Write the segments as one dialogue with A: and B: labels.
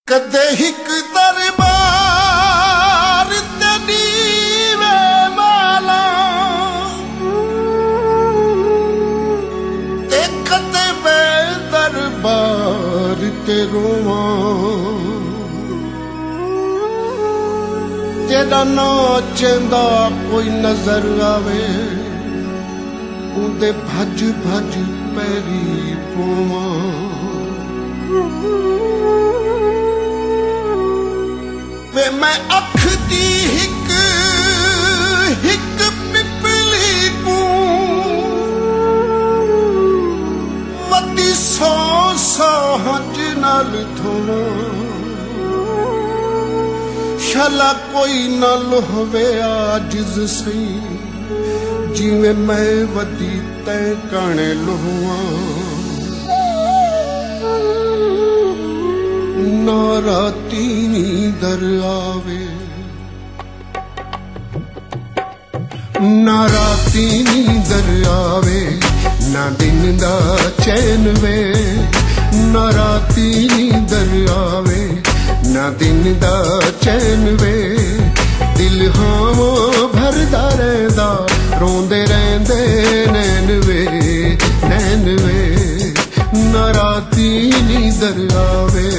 A: कदे हिक दरबार ते नीवे वाला ते कदे वे दरबार ते रोवां तेरा नाचेंदा कोई नजर आवे उंदे भज भज पैरी पोवां वे मैं अख दी हिक हिक पिपली पू मती सौ सौ हज नाल धोवां शाला कोई ना लोहवे आजिज सही जिवे मैं वदी तै काने लोहां ना राती नींदर आवे ना राती नींदर आवे ना दिन दा चैन वे ना राती नींदर आवे ना दिन दा चैन वे दिल हां भरदा रहंदा रोंदे रहंदे नैन वे ना राती नींदर आवे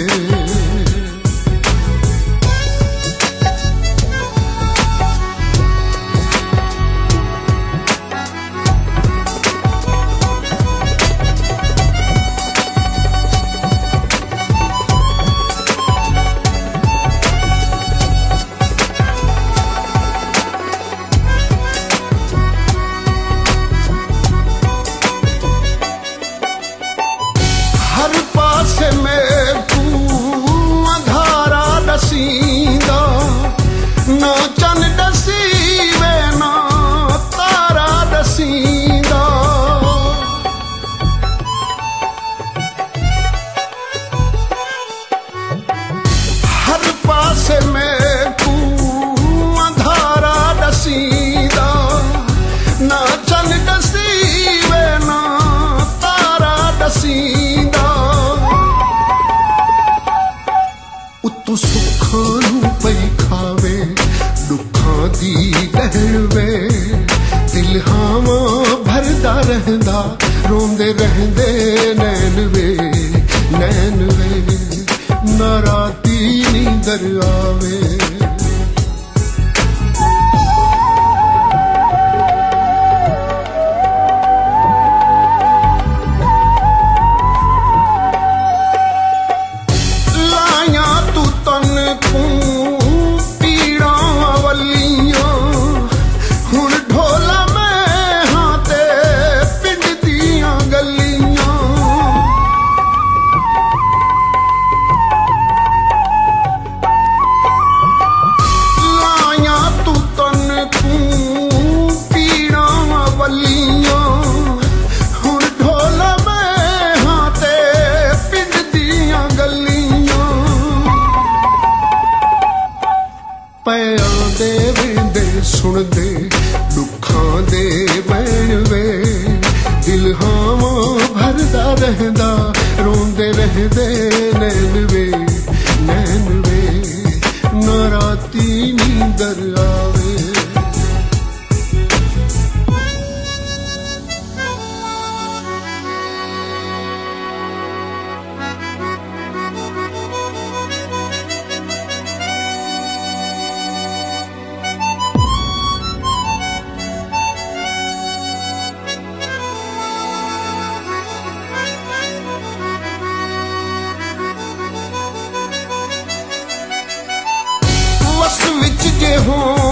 A: पासे में तू अंधारा दसींदा ना चन दसीवे ना तारा दसींदा हर पासे में तू अंधारा दसींदा ना चन दसीवे ना तारा दसींदा तू सुखां नूं पई खावे दुखां दी लहर वे दिल हावां भरदा रहंदा रोंदे रहंदे नैन वे ना राती नींदर आवे सुनदे दुखां दे बैण वे दिल हावां भरदा रहंदा रोंदे रहंदे नैन वे ना राती नींदर आवे जे हो